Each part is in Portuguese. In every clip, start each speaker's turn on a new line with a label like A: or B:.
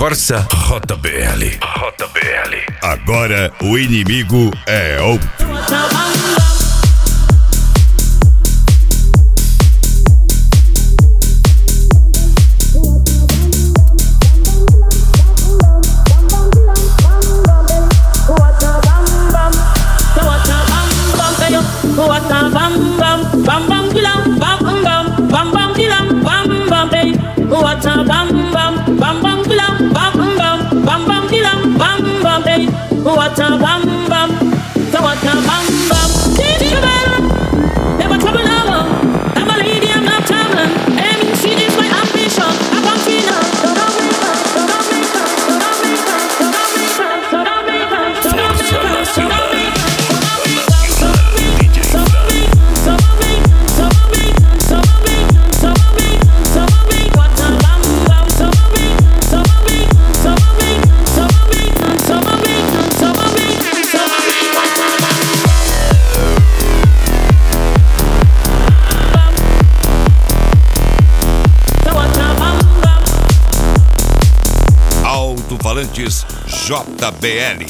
A: Corsa JBL.
B: Agora o inimigo é outro. Alto-falantes JBL.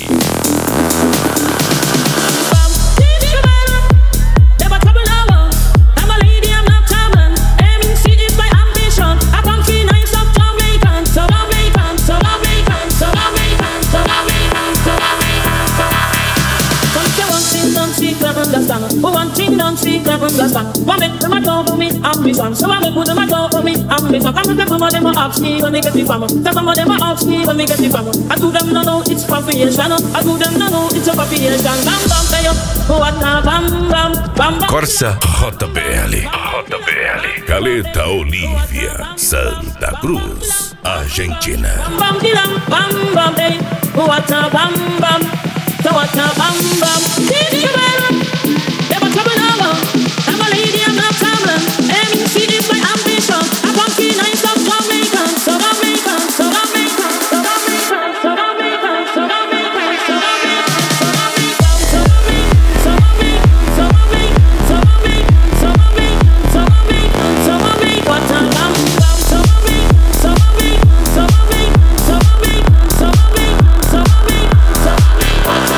C: One thing don't see, never understand. One make them a talk for me, ambition. So I make them a talk for me, ambition. Come and some of them a ask me when they get the farmer. Some of them a ask me when they get the farmer. I do them no know it's confusion. I do them no know it's a confusion. Bam bam say up, what a bam bam bam bam.
A: Corsa JBL. Caleta Olívia, Santa Cruz, Argentina.
C: Bam bam bam bam day, what a bam bam. So what a bam bam. Did you better? Never trouble over. I'm a lady, I'm not traveling. Aiming, see this my ambition. I want to nice of Jamaican, so Jamaican, so Jamaican, so Jamaican, so Jamaican, so Jamaican, so Jamaican, so Jamaican, so Jamaican, so Jamaican, so Jamaican, so Jamaican, so Jamaican, what a bam bam. So Jamaican, so Jamaican, so Jamaican, so Jamaican, so Jamaican, so Jamaican, so Jamaican.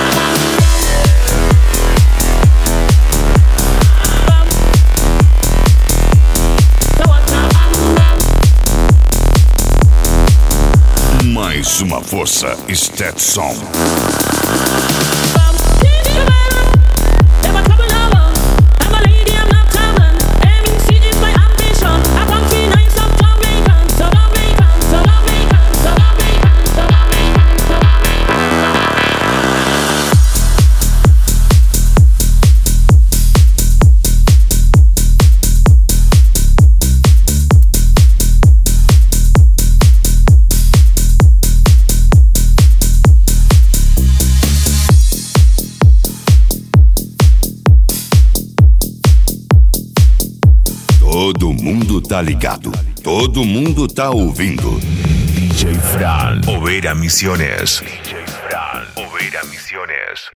B: Mais uma força Stetson. Todo mundo tá ligado, todo mundo tá ouvindo.
A: DJ Fran,
B: Oveira Misiones.
A: DJ Fran, Oveira Misiones.